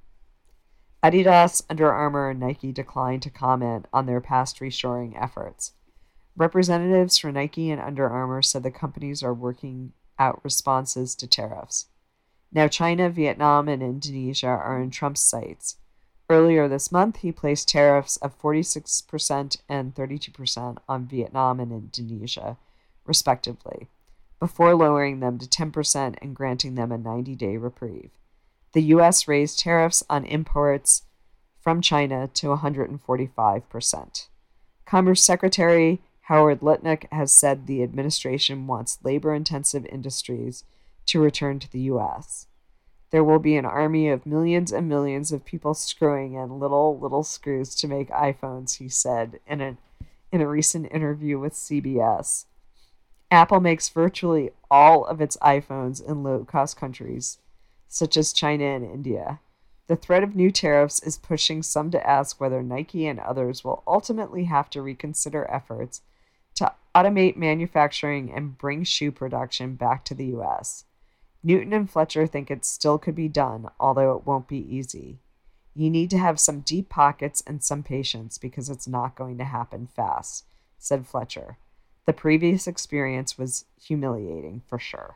S1: Adidas, Under Armour, and Nike declined to comment on their past reshoring efforts. Representatives for Nike and Under Armour said the companies are working out responses to tariffs. Now China, Vietnam, and Indonesia are in Trump's sights. Earlier this month, he placed tariffs of forty-six percent and thirty-two percent on Vietnam and Indonesia, respectively, before lowering them to ten percent and granting them a ninety-day reprieve. The U S raised tariffs on imports from China to one hundred forty-five percent. Commerce Secretary Howard Lutnick has said the administration wants labor-intensive industries to return to the U S. There will be an army of millions and millions of people screwing in little, little screws to make iPhones, he said in a, in a recent interview with C B S. Apple makes virtually all of its iPhones in low-cost countries, such as China and India. The threat of new tariffs is pushing some to ask whether Nike and others will ultimately have to reconsider efforts to automate manufacturing and bring shoe production back to the U S. Newton and Fletcher think it still could be done, although it won't be easy. You need to have some deep pockets and some patience because it's not going to happen fast, said Fletcher. The previous experience was humiliating for sure.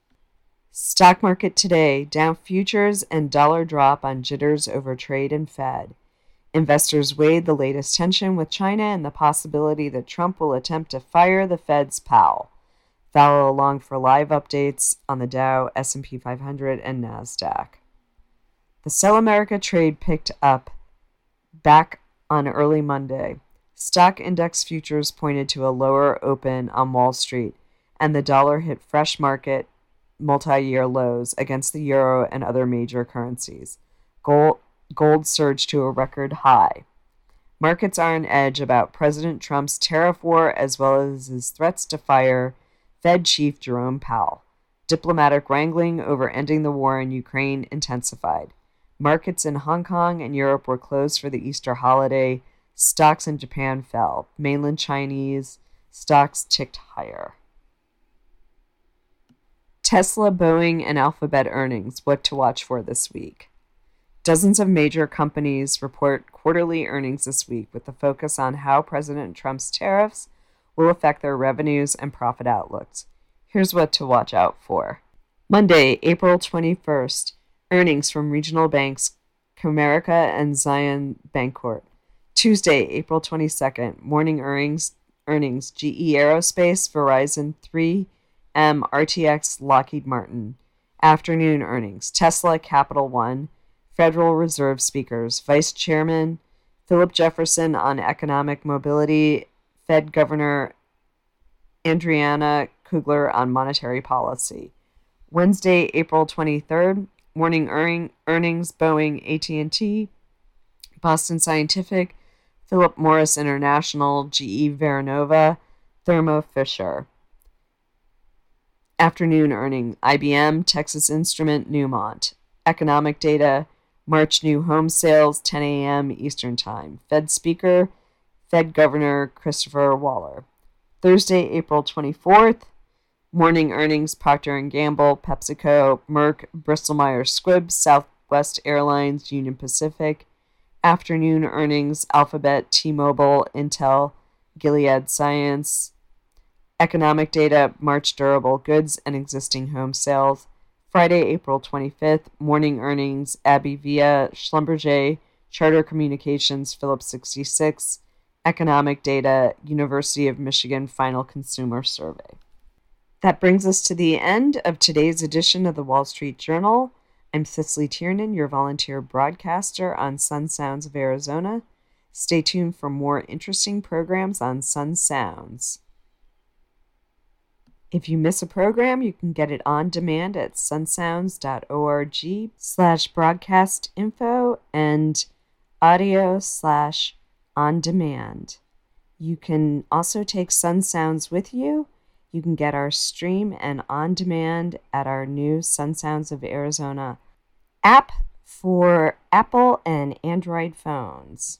S1: Stock market today, Dow futures and dollar drop on jitters over trade and Fed. Investors weighed the latest tension with China and the possibility that Trump will attempt to fire the Fed's Powell. Follow along for live updates on the Dow, S and P five hundred, and NASDAQ. The Sell America trade picked up back on early Monday. Stock index futures pointed to a lower open on Wall Street, and the dollar hit fresh market multi-year lows against the euro and other major currencies. Gold, gold surged to a record high. Markets are on edge about President Trump's tariff war as well as his threats to fire Fed Chief Jerome Powell. Diplomatic wrangling over ending the war in Ukraine intensified. Markets in Hong Kong and Europe were closed for the Easter holiday. Stocks in Japan fell. Mainland Chinese stocks ticked higher. Tesla, Boeing, and Alphabet earnings. What to watch for this week? Dozens of major companies report quarterly earnings this week with a focus on how President Trump's tariffs will affect their revenues and profit outlooks. Here's what to watch out for. Monday, April twenty-first, earnings from regional banks Comerica and Zion Bancorp. Tuesday, April twenty-second, morning earnings, earnings G E Aerospace, Verizon, three M, R T X, Lockheed Martin. Afternoon earnings, Tesla, Capital One, Federal Reserve speakers, Vice Chairman Philip Jefferson on economic mobility, Fed Governor Adriana Kugler on monetary policy. Wednesday, April twenty-third, morning earning, earnings, Boeing, A T and T, Boston Scientific, Philip Morris International, G E Vernova, Thermo Fisher. Afternoon earning, I B M, Texas Instrument, Newmont. Economic data, March new home sales, ten a.m. Eastern Time. Fed speaker, Fed Governor Christopher Waller. Thursday, April twenty-fourth, morning earnings, Procter and Gamble, PepsiCo, Merck, Bristol-Myers Squibb, Southwest Airlines, Union Pacific. Afternoon earnings, Alphabet, T-Mobile, Intel, Gilead Science. Economic data, March durable goods and existing home sales. Friday, April twenty-fifth, morning earnings, AbbVie, Schlumberger, Charter Communications, Phillips sixty-six. Economic data, University of Michigan final consumer survey. That brings us to the end of today's edition of the Wall Street Journal. I'm Cicely Tiernan, your volunteer broadcaster on Sun Sounds of Arizona. Stay tuned for more interesting programs on Sun Sounds. If you miss a program, you can get it on demand at sunsounds.org slash broadcast info and audio slash on demand. You can also take Sun Sounds with you. You can get our stream and on demand at our new Sun Sounds of Arizona app for Apple and Android phones.